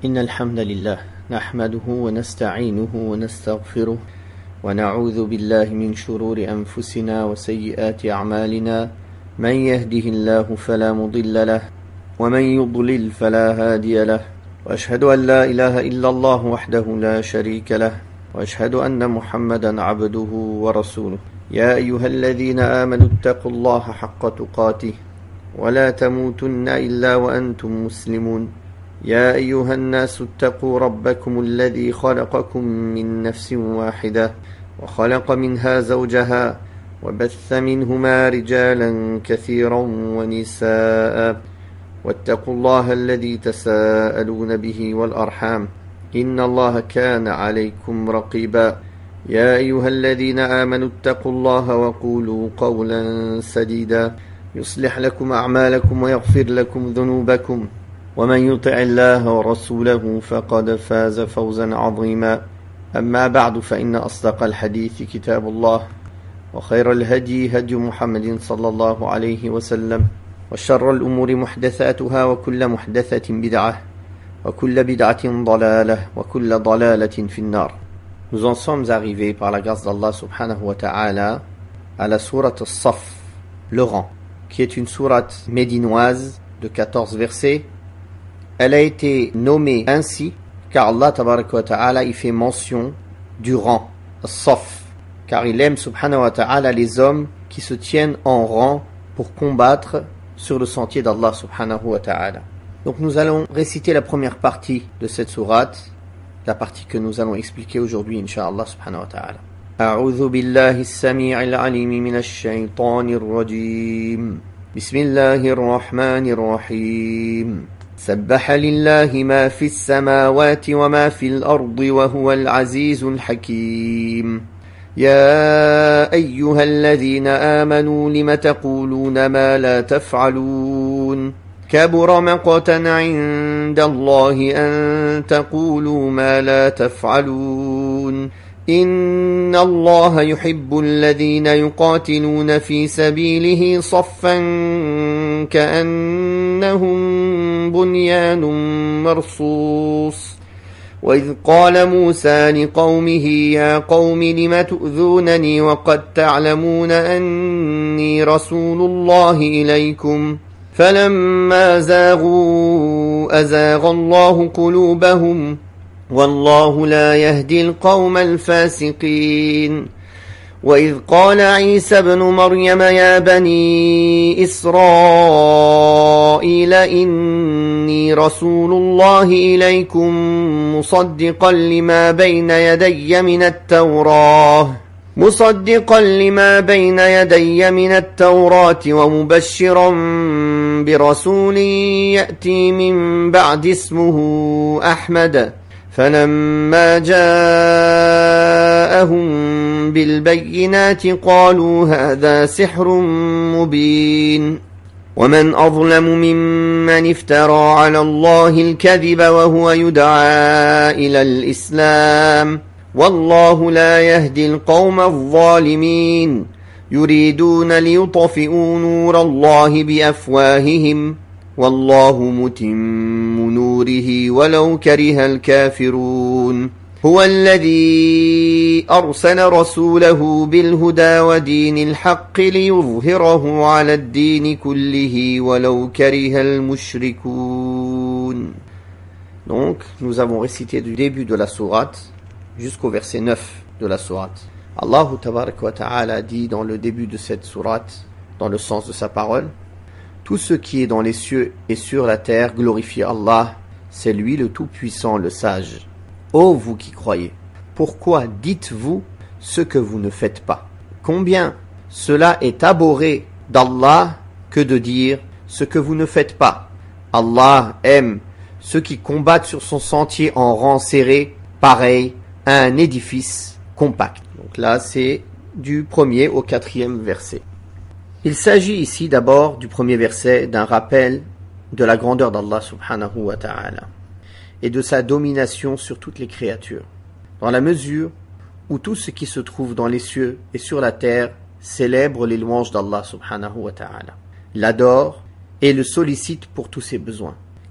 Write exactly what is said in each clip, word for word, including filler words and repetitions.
إن الحمد لله نحمده ونستعينه ونستغفره ونعوذ بالله من شرور أنفسنا وسيئات أعمالنا من يهده الله فلا مضل له ومن يضلل فلا هادي له وأشهد أن لا إله إلا الله وحده لا شريك له وأشهد أن محمدا عبده ورسوله يا أيها الذين آمنوا اتقوا الله حق تقاته ولا تموتن إلا وأنتم مسلمون يا أيها الناس اتقوا ربكم الذي خلقكم من نفس واحدة وخلق منها زوجها وبث منهما رجالا كثيرا ونساء واتقوا الله الذي تساءلون به والأرحام إن الله كان عليكم رقيبا يا أيها الذين آمنوا اتقوا الله وقولوا قولا سديدا يصلح لكم أعمالكم ويغفر لكم ذنوبكم ومن يطع الله ورسوله فقد فاز فوزا عظيما أما بعد فإن أصدق الحديث كتاب الله وخير الهدي هدي محمد صلى الله عليه وسلم وشر الأمور محدثاتها وكل محدثة بدعة وكل بدعة ضلالة وكل ضلالة في النار. Nous en sommes arrivés par la grâce d'Allah subhanahu wa ta'ala à la sourate As-Saff, le rang, qui est une sourate médinoise de quatorze versets. Elle a été nommée ainsi car Allah tabaraka wa ta'ala y fait mention du rang, As-Saff, car il aime subhanahu wa ta'ala les hommes qui se tiennent en rang pour combattre sur le sentier d'Allah subhanahu wa ta'ala. Donc nous allons réciter la première partie de cette sourate, la partie que nous allons expliquer aujourd'hui incha'Allah subhanahu wa ta'ala. أعوذ بالله السميع العليم من الشيطان الرجيم بسم الله الرحمن الرحيم سبح لله ما في السماوات وما في الأرض وهو العزيز الحكيم يا أيها الذين آمنوا لم تقولون ما لا تفعلون كبر مقتا عند الله أن تقولوا ما لا تفعلون إن الله يحب الذين يقاتلون في سبيله صفا كأنهم بنيان مرصوص وإذ قال موسى لقومه يا قوم لم تؤذونني وقد تعلمون أني رسول الله إليكم فلما زاغوا أزاغ الله قلوبهم والله لا يهدي القوم الفاسقين وإذ قال عيسى ابن مريم يا بني إسرائيل إني رسول الله إليكم مصدقا لما بين يدي من التوراة مصدقا لما بين يدي من التوراة ومبشرا برسول يأتي من بعد اسمه أحمد فلما جاءهم بالبينات قالوا هذا سحر مبين ومن أظلم ممن افترى على الله الكذب وهو يدعى إلى الإسلام والله لا يهدي القوم الظالمين يريدون ليطفئوا نور الله بأفواههم والله متم نوره ولو كره الكافرون هو الذي أرسل رسوله بالهدى ودين الحق ليظهره على الدين كله ولو كره المشركون. Donc, nous avons récité du début de la sourate jusqu'au verset neuf de la sourate. Allah tabaraka wa ta'ala dit dans le début de cette sourate, dans le sens de sa parole, tout ce qui est dans les cieux et sur la terre glorifie Allah, c'est lui le tout-puissant, le sage. Ô vous qui croyez, pourquoi dites-vous ce que vous ne faites pas? Combien cela est abhorré d'Allah que de dire ce que vous ne faites pas. Allah aime ceux qui combattent sur son sentier en rang serré, pareil à un édifice compact. Donc là, c'est du premier au quatrième verset. Il s'agit ici d'abord du premier verset d'un rappel de la grandeur d'Allah subhanahu wa ta'ala et de sa domination sur toutes les créatures, dans la mesure où tout ce qui se trouve dans les cieux et sur la terre célèbre les louanges d'Allah subhanahu wa ta'ala, l'adore et le sollicite pour tous ses besoins.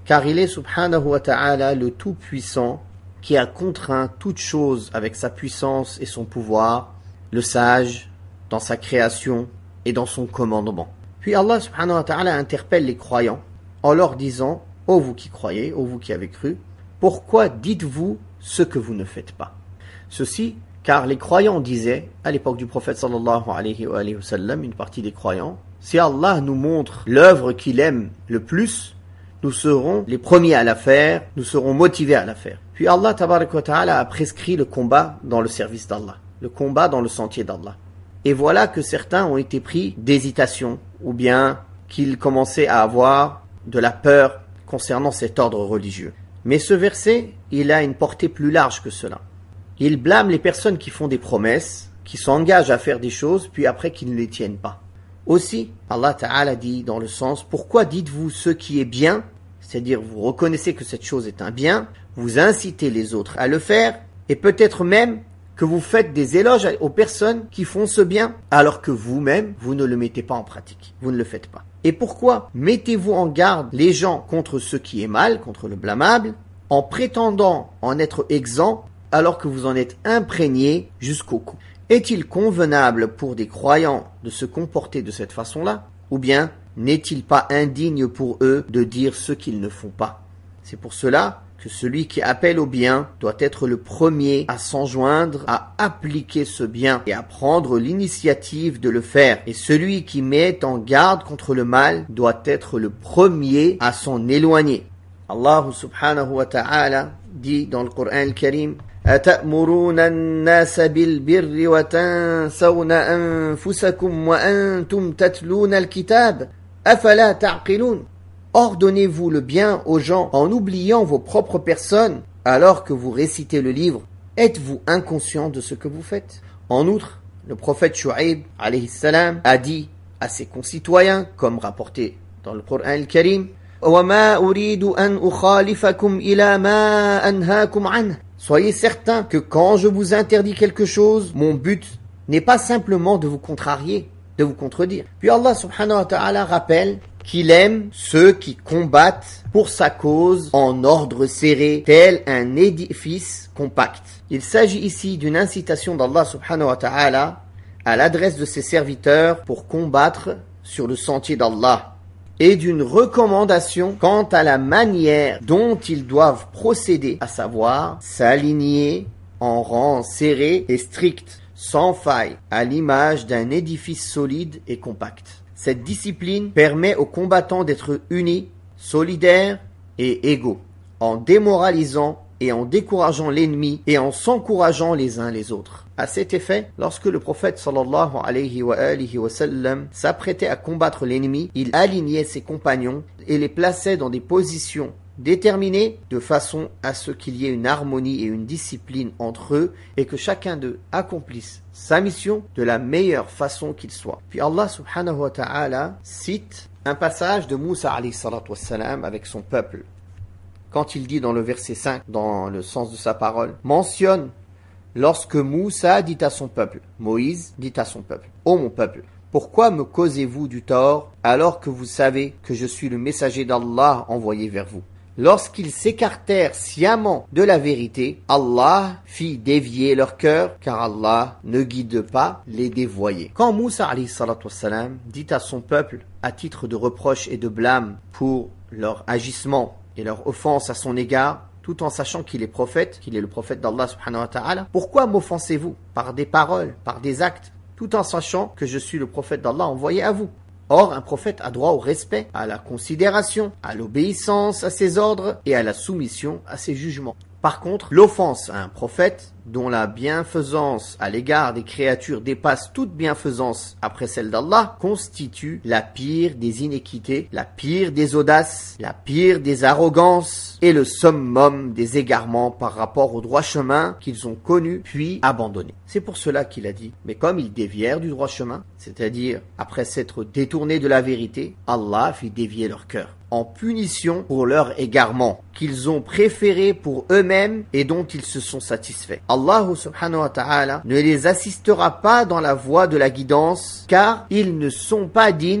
car il est subhanahu wa ta'ala le tout-puissant qui a contraint toute chose avec sa puissance et son pouvoir, le sage dans sa création et dans son commandement. Puis Allah subhanahu wa ta'ala interpelle les croyants en leur disant « Ô vous qui croyez, ô vous qui avez cru, pourquoi dites-vous ce que vous ne faites pas ?» Ceci, car les croyants disaient, à l'époque du prophète sallallahu alayhi wa, alayhi wa sallam, une partie des croyants, si Allah nous montre l'œuvre qu'il aime le plus, nous serons les premiers à la faire, nous serons motivés à la faire. Puis Allah tabarak wa ta'ala a prescrit le combat dans le service d'Allah, le combat dans le sentier d'Allah. Et voilà que certains ont été pris d'hésitation, ou bien qu'ils commençaient à avoir de la peur concernant cet ordre religieux. Mais ce verset, il a une portée plus large que cela. Il blâme les personnes qui font des promesses, qui s'engagent à faire des choses, puis après qui ne les tiennent pas. Aussi, Allah Ta'ala dit dans le sens, pourquoi dites-vous ce qui est bien, c'est-à-dire vous reconnaissez que cette chose est un bien, vous incitez les autres à le faire, et peut-être même que vous faites des éloges aux personnes qui font ce bien, alors que vous-même, vous ne le mettez pas en pratique, vous ne le faites pas. Et pourquoi mettez-vous en garde les gens contre ce qui est mal, contre le blâmable, en prétendant en être exempt, alors que vous en êtes imprégné jusqu'au cou? Est-il convenable pour des croyants de se comporter de cette façon-là? Ou bien n'est-il pas indigne pour eux de dire ce qu'ils ne font pas? C'est pour cela que celui qui appelle au bien doit être le premier à s'enjoindre à appliquer ce bien et à prendre l'initiative de le faire. Et celui qui met en garde contre le mal doit être le premier à s'en éloigner. Allah subhanahu wa ta'ala dit dans le Coran al-Karim, أَتَأْمُرُونَ النَّاسَ بِالْبِرِّ وَتَنْسَوْنَ أَنفُسَكُمْ وَأَنْتُمْ تَتْلُونَ الْكِتَابَ أَفَلَا تَعْقِلُونَ. Ordonnez-vous le bien aux gens en oubliant vos propres personnes alors que vous récitez le livre. Êtes-vous inconscient de ce que vous faites? En outre, le prophète Shu'aib alayhi salam a dit à ses concitoyens, comme rapporté dans le Coran al-Karim, وَمَا أُرِيدُ أَنْ أُخَالِفَكُمْ إِلَى مَا أَنْهَاكُمْ عَنْهُ. Soyez certains que quand je vous interdis quelque chose, mon but n'est pas simplement de vous contrarier, de vous contredire. Puis Allah subhanahu wa ta'ala rappelle qu'il aime ceux qui combattent pour sa cause en ordre serré, tel un édifice compact. Il s'agit ici d'une incitation d'Allah subhanahu wa ta'ala à l'adresse de ses serviteurs pour combattre sur le sentier d'Allah, et d'une recommandation quant à la manière dont ils doivent procéder, à savoir s'aligner en rang serré et strict, sans faille, à l'image d'un édifice solide et compact. Cette discipline permet aux combattants d'être unis, solidaires et égaux, en démoralisant et en décourageant l'ennemi et en s'encourageant les uns les autres. À cet effet, lorsque le prophète sallallahu alayhi wa alihi wa sallam s'apprêtait à combattre l'ennemi, il alignait ses compagnons et les plaçait dans des positions déterminées de façon à ce qu'il y ait une harmonie et une discipline entre eux et que chacun d'eux accomplisse sa mission de la meilleure façon qu'il soit. Puis Allah subhanahu wa ta'ala cite un passage de Moussa alayhi salatu wa salam avec son peuple. Quand il dit dans le verset cinq, dans le sens de sa parole, mentionne lorsque Moussa dit à son peuple, Moïse dit à son peuple, « Ô mon peuple, pourquoi me causez-vous du tort alors que vous savez que je suis le messager d'Allah envoyé vers vous ?» Lorsqu'ils s'écartèrent sciemment de la vérité, Allah fit dévier leur cœur, car Allah ne guide pas les dévoyés. Quand Moussa alayhi salatu wassalam dit à son peuple, à titre de reproche et de blâme pour leur agissement et leur offense à son égard, tout en sachant qu'il est prophète, qu'il est le prophète d'Allah subhanahu wa ta'ala, pourquoi m'offensez-vous par des paroles, par des actes, tout en sachant que je suis le prophète d'Allah envoyé à vous? Or, un prophète a droit au respect, à la considération, à l'obéissance à ses ordres et à la soumission à ses jugements. Par contre, l'offense à un prophète, dont la bienfaisance à l'égard des créatures dépasse toute bienfaisance après celle d'Allah, constitue la pire des inéquités, la pire des audaces, la pire des arrogances et le summum des égarements par rapport au droit chemin qu'ils ont connu puis abandonné. C'est pour cela qu'il a dit, mais comme ils dévièrent du droit chemin, c'est-à-dire après s'être détournés de la vérité, Allah fit dévier leur cœur, en punition pour leur égarement, qu'ils ont préféré pour eux-mêmes et dont ils se sont satisfaits. Allah subhanahu wa ta'ala ne les assistera pas dans la voie de la guidance, car ils ne sont pas dignes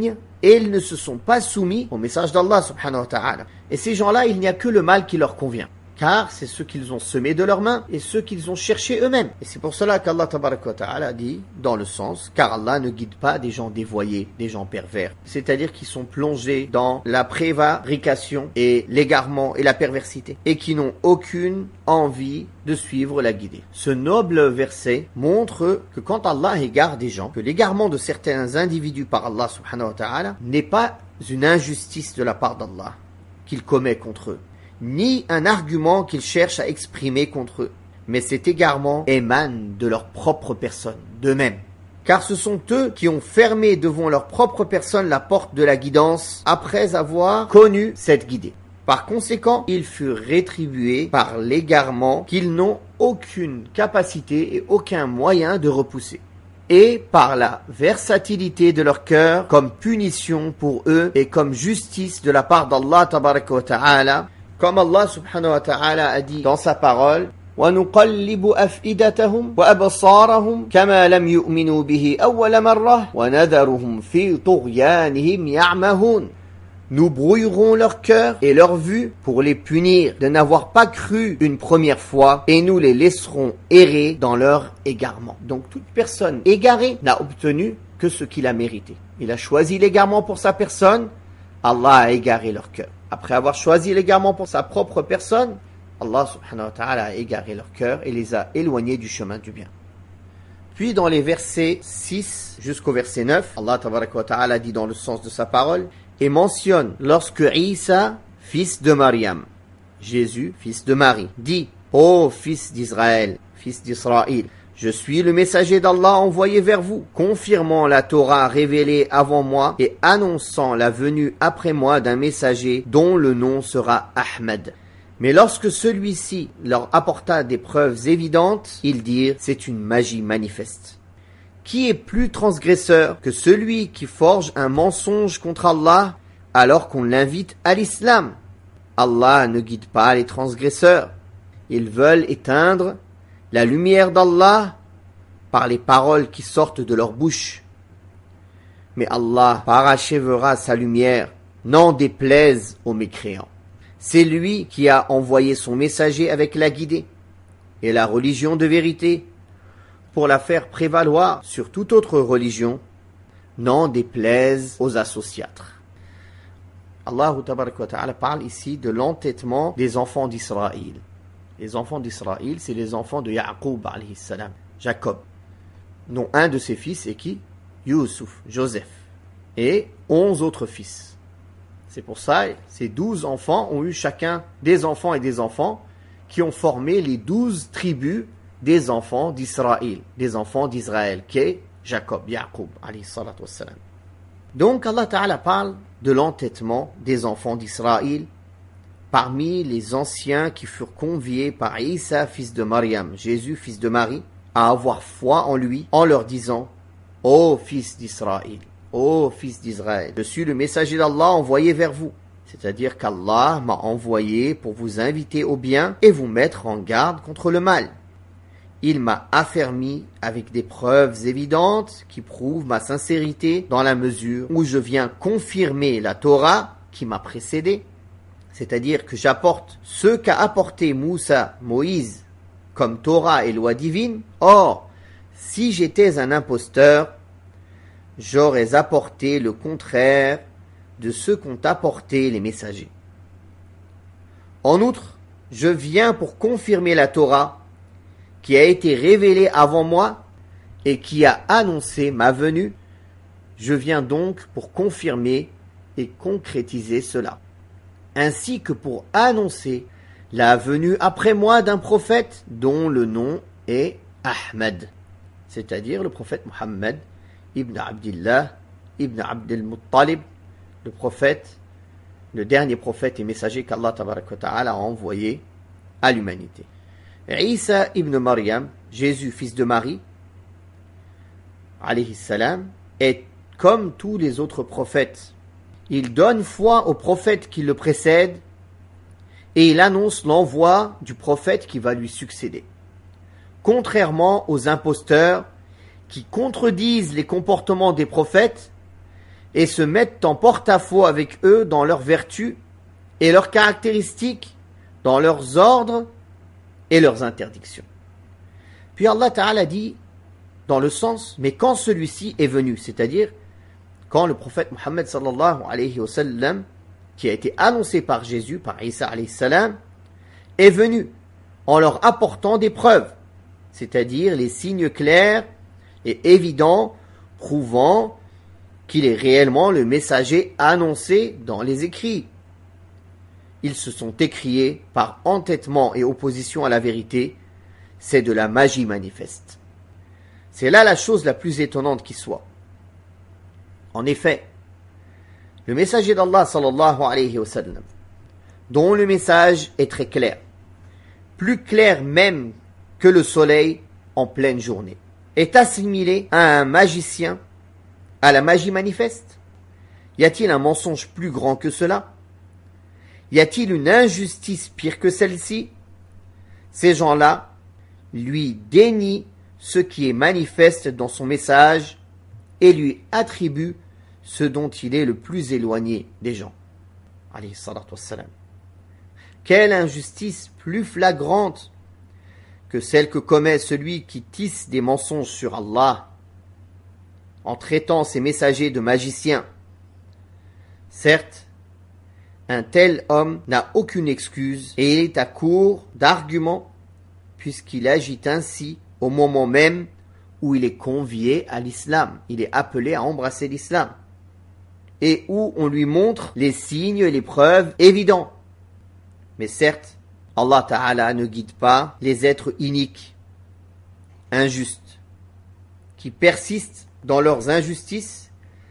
et ils ne se sont pas soumis au message d'Allah subhanahu wa ta'ala. Et ces gens-là, il n'y a que le mal qui leur convient. Car c'est ceux qu'ils ont semés de leurs mains et ceux qu'ils ont cherchés eux-mêmes. Et c'est pour cela qu'Allah tabaraka wa ta'ala dit dans le sens, car Allah ne guide pas des gens dévoyés, des gens pervers. C'est-à-dire qui sont plongés dans la prévarication et l'égarement et la perversité et qui n'ont aucune envie de suivre la guidée. Ce noble verset montre que quand Allah égare des gens, que l'égarement de certains individus par Allah subhanahu wa ta'ala n'est pas une injustice de la part d'Allah qu'il commet contre eux, ni un argument qu'ils cherchent à exprimer contre eux, mais cet égarement émane de leur propre personne, d'eux-mêmes. Car ce sont eux qui ont fermé devant leur propre personne la porte de la guidance après avoir connu cette guidée. Par conséquent, ils furent rétribués par l'égarement qu'ils n'ont aucune capacité et aucun moyen de repousser, et par la versatilité de leur cœur comme punition pour eux et comme justice de la part d'Allah tabaraka wa ta'ala. Comme Allah subhanahu wa ta'ala a dit dans sa parole, وَنُقَلِّبُ أَفْئِدَتَهُمْ وَأَبْصَارَهُمْ كَمَا لَمْ يُؤْمِنُوا بِهِ أَوَّلَ مَرَّةٍ وَنَذَرُهُمْ فِي طُغْيَانِهِمْ يَعْمَهُونَ. Nous brouillerons leur cœur et leur vue pour les punir de n'avoir pas cru une première fois et nous les laisserons errer dans leur égarement. Donc toute personne égarée n'a obtenu que ce qu'il a mérité. Il a choisi l'égarement pour sa personne, Allah a égaré leur cœur. Après avoir choisi l'égarement pour sa propre personne, Allah subhanahu wa ta'ala a égaré leur cœur et les a éloignés du chemin du bien. Puis dans les versets six jusqu'au verset neuf, Allah tabaraka wa ta'ala dit dans le sens de sa parole et mentionne lorsque Isa, fils de Mariam, Jésus, fils de Marie, dit « Ô fils d'Israël, fils d'Israël, je suis le messager d'Allah envoyé vers vous, confirmant la Torah révélée avant moi et annonçant la venue après moi d'un messager dont le nom sera Ahmed. » Mais lorsque celui-ci leur apporta des preuves évidentes, ils dirent « C'est une magie manifeste. » Qui est plus transgresseur que celui qui forge un mensonge contre Allah alors qu'on l'invite à l'islam? Allah ne guide pas les transgresseurs. Ils veulent éteindre la lumière d'Allah par les paroles qui sortent de leur bouche. Mais Allah parachèvera sa lumière, n'en déplaise aux mécréants. C'est lui qui a envoyé son messager avec la guidée et la religion de vérité pour la faire prévaloir sur toute autre religion, n'en déplaise aux associatres. Allah tabaraka wa ta'ala parle ici de l'entêtement des enfants d'Israël. Les enfants d'Israël, c'est les enfants de Ya'qub alayhi salam, Jacob, dont un de ses fils est qui? Yusuf, Joseph, et onze autres fils. C'est pour ça, ces douze enfants ont eu chacun des enfants et des enfants qui ont formé les douze tribus des enfants d'Israël, des enfants d'Israël, qui est Jacob, Ya'qub, alayhi salatu wassalam. Donc Allah Ta'ala parle de l'entêtement des enfants d'Israël parmi les anciens qui furent conviés par Isa, fils de Mariam, Jésus, fils de Marie, à avoir foi en lui, en leur disant « Ô fils d'Israël, ô fils d'Israël, je suis le messager d'Allah envoyé vers vous. » C'est-à-dire qu'Allah m'a envoyé pour vous inviter au bien et vous mettre en garde contre le mal. Il m'a affermi avec des preuves évidentes qui prouvent ma sincérité dans la mesure où je viens confirmer la Torah qui m'a précédé. C'est-à-dire que j'apporte ce qu'a apporté Moussa, Moïse, comme Torah et loi divine. Or, si j'étais un imposteur, j'aurais apporté le contraire de ce qu'ont apporté les messagers. En outre, je viens pour confirmer la Torah qui a été révélée avant moi et qui a annoncé ma venue. Je viens donc pour confirmer et concrétiser cela, ainsi que pour annoncer la venue après moi d'un prophète dont le nom est Ahmed, c'est-à-dire le prophète Muhammad ibn Abdillah ibn Abdel Muttalib, le prophète, le dernier prophète et messager qu'Allah tabaraka wa ta'ala a envoyé à l'humanité. Isa ibn Maryam, Jésus fils de Marie, alayhi salam, est comme tous les autres prophètes. Il donne foi au prophète qui le précède et il annonce l'envoi du prophète qui va lui succéder. Contrairement aux imposteurs qui contredisent les comportements des prophètes et se mettent en porte-à-faux avec eux dans leurs vertus et leurs caractéristiques, dans leurs ordres et leurs interdictions. Puis Allah Ta'ala dit dans le sens, mais quand celui-ci est venu, c'est-à-dire quand le prophète Mohammed sallallahu alayhi wa sallam, qui a été annoncé par Jésus, par Isa alayhi salam, est venu en leur apportant des preuves, c'est-à-dire les signes clairs et évidents prouvant qu'il est réellement le messager annoncé dans les écrits. Ils se sont écriés par entêtement et opposition à la vérité, c'est de la magie manifeste. C'est là la chose la plus étonnante qui soit. En effet, le messager d'Allah sallallahu alayhi wa sallam, dont le message est très clair, plus clair même que le soleil en pleine journée, est assimilé à un magicien, à la magie manifeste. Y a-t-il un mensonge plus grand que cela? Y a-t-il une injustice pire que celle-ci? Ces gens-là lui dénient ce qui est manifeste dans son message et lui attribuent ce dont il est le plus éloigné des gens. Alayhi salatu wassalam. Quelle injustice plus flagrante que celle que commet celui qui tisse des mensonges sur Allah en traitant ses messagers de magiciens. Certes, un tel homme n'a aucune excuse et il est à court d'arguments puisqu'il agit ainsi au moment même où il est convié à l'islam, il est appelé à embrasser l'islam et où on lui montre les signes et les preuves évidents. Mais certes, Allah Ta'ala ne guide pas les êtres iniques, injustes, qui persistent dans leurs injustices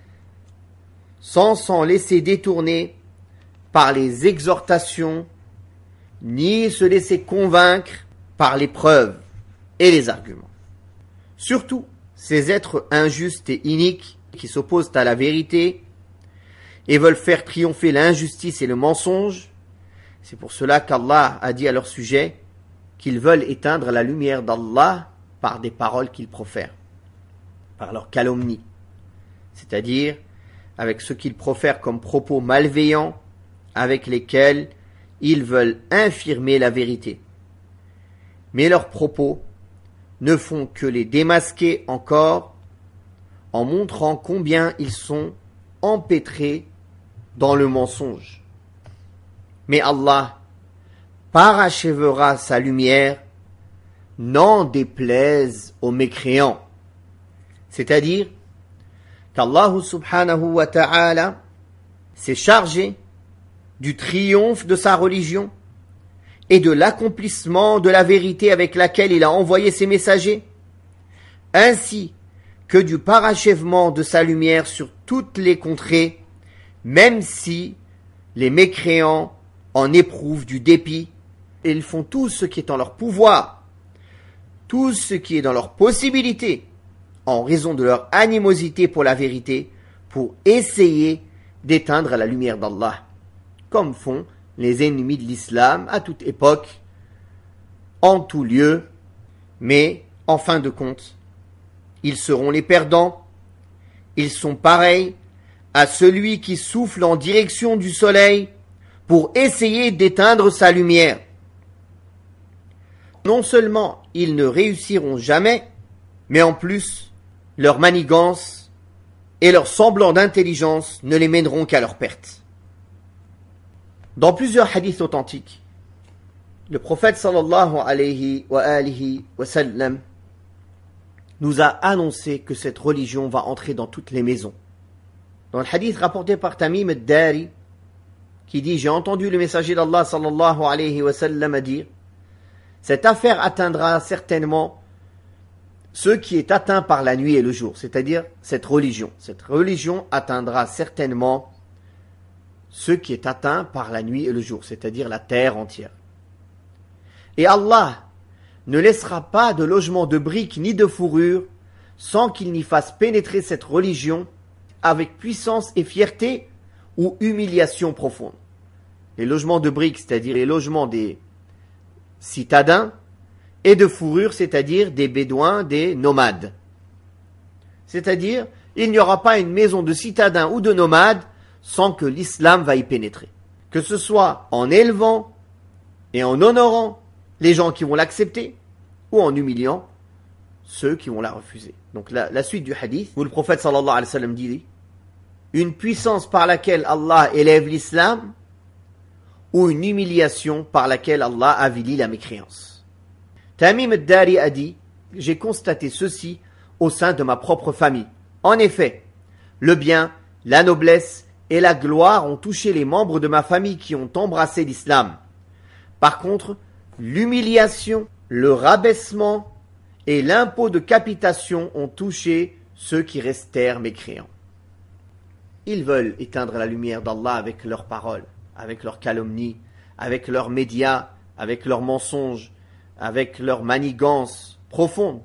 sans s'en laisser détourner par les exhortations, ni se laisser convaincre par les preuves et les arguments. Surtout, ces êtres injustes et iniques qui s'opposent à la vérité et veulent faire triompher l'injustice et le mensonge, c'est pour cela qu'Allah a dit à leur sujet qu'ils veulent éteindre la lumière d'Allah par des paroles qu'ils profèrent, par leur calomnie, c'est-à-dire avec ce qu'ils profèrent comme propos malveillants avec lesquels ils veulent infirmer la vérité. Mais leurs propos ne font que les démasquer encore en montrant combien ils sont empêtrés dans le mensonge. Mais Allah parachèvera sa lumière, n'en déplaise aux mécréants. C'est-à-dire qu'Allah subhanahu wa ta'ala s'est chargé du triomphe de sa religion et de l'accomplissement de la vérité avec laquelle il a envoyé ses messagers, ainsi que du parachèvement de sa lumière sur toutes les contrées, même si les mécréants en éprouvent du dépit, et ils font tout ce qui est en leur pouvoir, tout ce qui est dans leur possibilité, en raison de leur animosité pour la vérité, pour essayer d'éteindre la lumière d'Allah, comme font les ennemis de l'islam à toute époque, en tout lieu, mais en fin de compte, ils seront les perdants. Ils sont pareils à celui qui souffle en direction du soleil pour essayer d'éteindre sa lumière. Non seulement ils ne réussiront jamais, mais en plus, leur manigance et leur semblant d'intelligence ne les mèneront qu'à leur perte. Dans plusieurs hadiths authentiques, le prophète sallallahu alayhi wa alihi wa sallam nous a annoncé que cette religion va entrer dans toutes les maisons. Dans le hadith rapporté par Tamim al-Dari, qui dit « J'ai entendu le messager d'Allah sallallahu alayhi wa sallam dire « Cette affaire atteindra certainement ce qui est atteint par la nuit et le jour, c'est-à-dire cette religion. Cette religion atteindra certainement ce qui est atteint par la nuit et le jour, c'est-à-dire la terre entière. Et Allah ne laissera pas de logement de briques ni de fourrure sans qu'il n'y fasse pénétrer cette religion avec puissance et fierté ou humiliation profonde. Les logements de briques, c'est-à-dire les logements des citadins, et de fourrure, c'est-à-dire des bédouins, des nomades. C'est-à-dire Il n'y aura pas une maison de citadins ou de nomades sans que l'islam va y pénétrer. Que ce soit en élevant et en honorant les gens qui vont l'accepter ou en humiliant ceux qui vont la refuser. Donc la, la suite du hadith, où le prophète sallallahu alayhi wa sallam dit une puissance par laquelle Allah élève l'islam ou une humiliation par laquelle Allah avilit la mécréance. Tamim ad-Dari a dit j'ai constaté ceci au sein de ma propre famille. En effet, le bien, la noblesse et la gloire ont touché les membres de ma famille qui ont embrassé l'islam. Par contre, l'humiliation, le rabaissement et l'impôt de capitation ont touché ceux qui restèrent mécréants. Ils veulent éteindre la lumière d'Allah avec leurs paroles, avec leurs calomnies, avec leurs médias, avec leurs mensonges, avec leurs manigances profondes.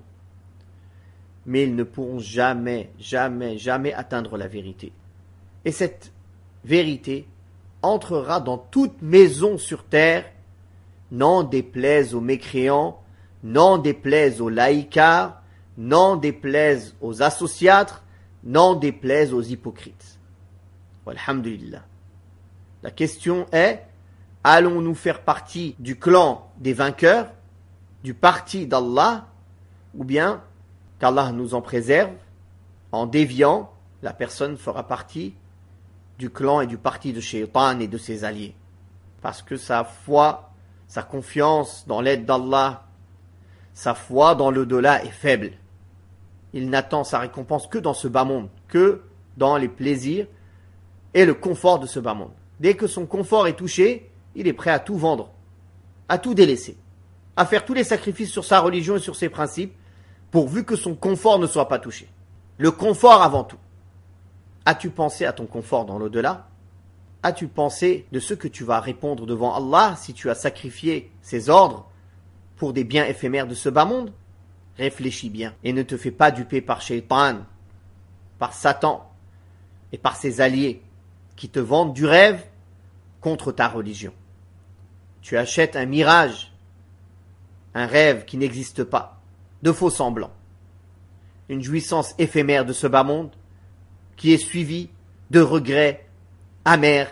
Mais ils ne pourront jamais, jamais, jamais atteindre la vérité. Et cette vérité entrera dans toute maison sur terre, n'en déplaise aux mécréants, n'en déplaise aux laïcards, n'en déplaise aux associatres, n'en déplaise aux hypocrites. Walhamdulillah. La question est, allons-nous faire partie du clan des vainqueurs, du parti d'Allah, ou bien qu'Allah nous en préserve, en déviant, la personne fera partie du clan et du parti de Shaitan et de ses alliés. Parce que sa foi, sa confiance dans l'aide d'Allah, sa foi dans l'au-delà est faible. Il n'attend sa récompense que dans ce bas monde, que dans les plaisirs et le confort de ce bas monde. Dès que son confort est touché, il est prêt à tout vendre, à tout délaisser, à faire tous les sacrifices sur sa religion et sur ses principes, pourvu que son confort ne soit pas touché. Le confort avant tout. As-tu pensé à ton confort dans l'au-delà? As-tu pensé de ce que tu vas répondre devant Allah si tu as sacrifié ses ordres pour des biens éphémères de ce bas monde? Réfléchis bien et ne te fais pas duper par Shaitan, par Satan et par ses alliés qui te vendent du rêve contre ta religion. Tu achètes un mirage, un rêve qui n'existe pas, de faux semblants, une jouissance éphémère de ce bas monde qui est suivie de regrets amers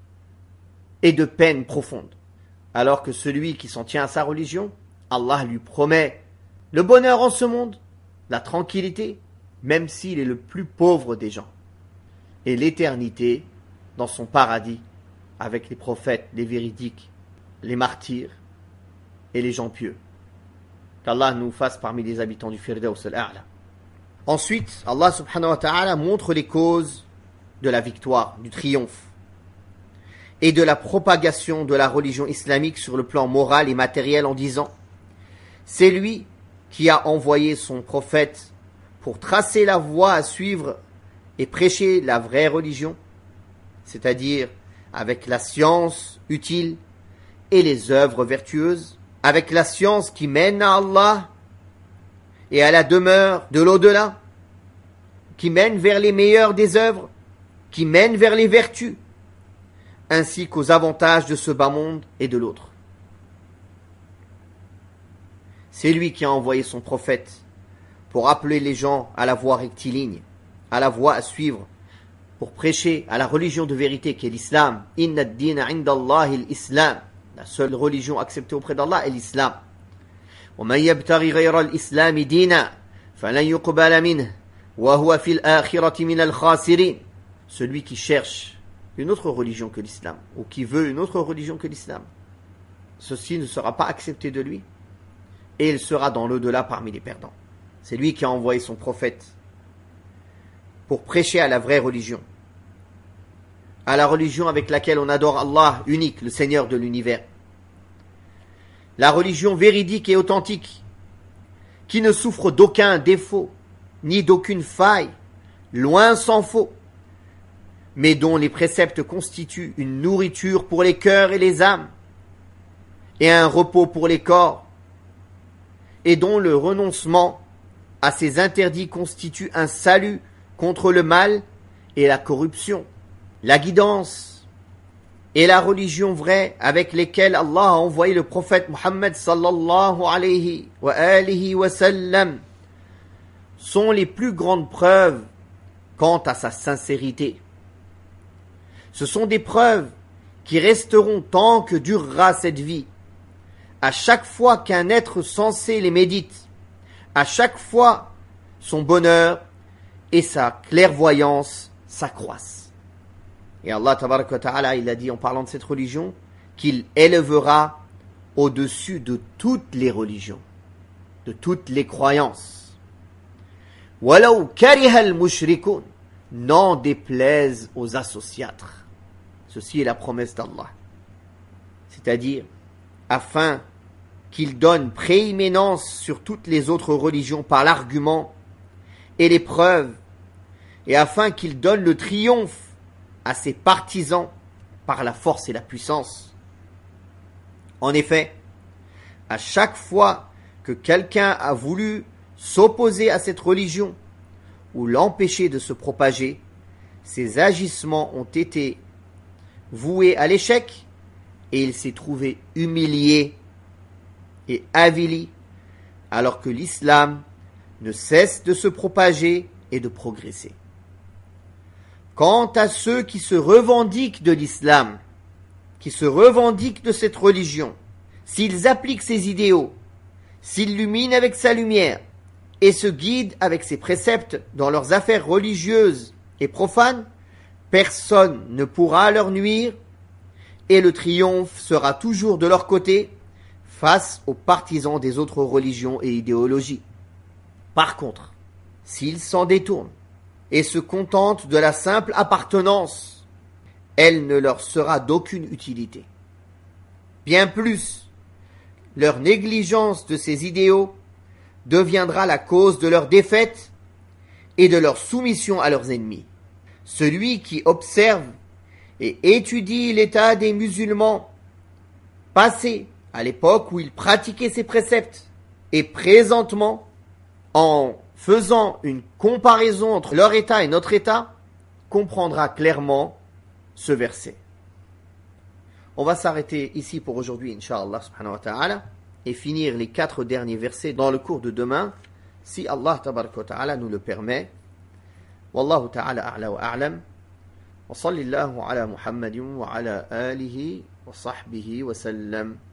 et de peines profondes. Alors que celui qui s'en tient à sa religion, Allah lui promet le bonheur en ce monde, la tranquillité, même s'il est le plus pauvre des gens, et l'éternité dans son paradis avec les prophètes, les véridiques, les martyrs et les gens pieux. Qu'Allah nous fasse parmi les habitants du Firdaus al-A'la. Ensuite, Allah subhanahu wa ta'ala montre les causes de la victoire, du triomphe et de la propagation de la religion islamique sur le plan moral et matériel en disant « C'est lui qui a envoyé son prophète pour tracer la voie à suivre et prêcher la vraie religion, c'est-à-dire avec la science utile et les œuvres vertueuses, avec la science qui mène à Allah et à la demeure de l'au-delà, qui mène vers les meilleures des œuvres, qui mène vers les vertus, ainsi qu'aux avantages de ce bas monde et de l'autre. C'est lui qui a envoyé son prophète pour appeler les gens à la voie rectiligne, à la voie à suivre, pour prêcher à la religion de vérité qui est l'islam. Inna ad-dina inda Allahi l'islam. La seule religion acceptée auprès d'Allah est l'islam. وَمَنْ يَبْتَغِ غَيْرَ الْإِسْلَامِ دِينًا فَلَنْ يُقْبَلَ مِنْهُ وَهُوَ فِي الْآخِرَةِ مِنَ الْخَاسِرِينَ. Celui qui cherche une autre religion que l'islam, ou qui veut une autre religion que l'islam, ceci ne sera pas accepté de lui, et il sera dans l'au-delà parmi les perdants. C'est lui qui a envoyé son prophète pour prêcher à la vraie religion, à la religion avec laquelle on adore Allah unique, le Seigneur de l'univers. La religion véridique et authentique, qui ne souffre d'aucun défaut, ni d'aucune faille, loin s'en faut, mais dont les préceptes constituent une nourriture pour les cœurs et les âmes, et un repos pour les corps, et dont le renoncement à ces interdits constitue un salut contre le mal et la corruption. La guidance et la religion vraie avec lesquelles Allah a envoyé le prophète Muhammad sallallahu alayhi wa alihi wa sallam sont les plus grandes preuves quant à sa sincérité. Ce sont des preuves qui resteront tant que durera cette vie. À chaque fois qu'un être sensé les médite, à chaque fois son bonheur et sa clairvoyance s'accroissent. Et Allah tabaraka wa ta'ala, il a dit en parlant de cette religion, qu'il élèvera au-dessus de toutes les religions, de toutes les croyances. Walau kariha al-mushrikun, n'en déplaise aux associatres. Ceci est la promesse d'Allah. C'est-à-dire, afin qu'il donne prééminence sur toutes les autres religions par l'argument et les preuves, et afin qu'il donne le triomphe à ses partisans par la force et la puissance. En effet, à chaque fois que quelqu'un a voulu s'opposer à cette religion ou l'empêcher de se propager, ses agissements ont été voués à l'échec et il s'est trouvé humilié et avili, alors que l'islam ne cesse de se propager et de progresser. Quant à ceux qui se revendiquent de l'islam, qui se revendiquent de cette religion, s'ils appliquent ses idéaux, s'illuminent avec sa lumière et se guident avec ses préceptes dans leurs affaires religieuses et profanes, personne ne pourra leur nuire et le triomphe sera toujours de leur côté face aux partisans des autres religions et idéologies. Par contre, s'ils s'en détournent et se contentent de la simple appartenance, elle ne leur sera d'aucune utilité. Bien plus, leur négligence de ces idéaux deviendra la cause de leur défaite et de leur soumission à leurs ennemis. Celui qui observe et étudie l'état des musulmans passés à l'époque où ils pratiquaient ces préceptes et présentement, en faisant une comparaison entre leur état et notre état, comprendra clairement ce verset. On va s'arrêter ici pour aujourd'hui, Inch'Allah subhanahu wa ta'ala, et finir les quatre derniers versets dans le cours de demain, si Allah tabaraka wa ta'ala nous le permet. Wallahu ta'ala a'la wa a'lam. Wa sallallahu ala Muhammadin wa ala alihi wa sahbihi wa sallam.